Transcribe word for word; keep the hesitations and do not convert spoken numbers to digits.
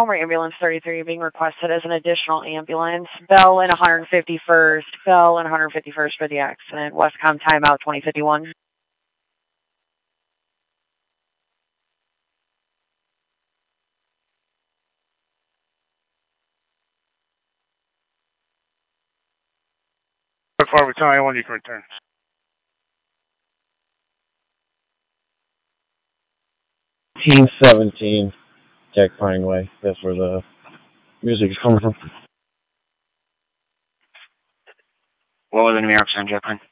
Homer Ambulance thirty-three being requested as an additional ambulance. Bell and one fifty-first. Bell and one fifty-first for the accident. Westcom timeout twenty fifty-one. Before we tell anyone, you can return. Team seventeen, Jack Pine Way. That's where the music is coming from. What was the numerics on Jack Pine?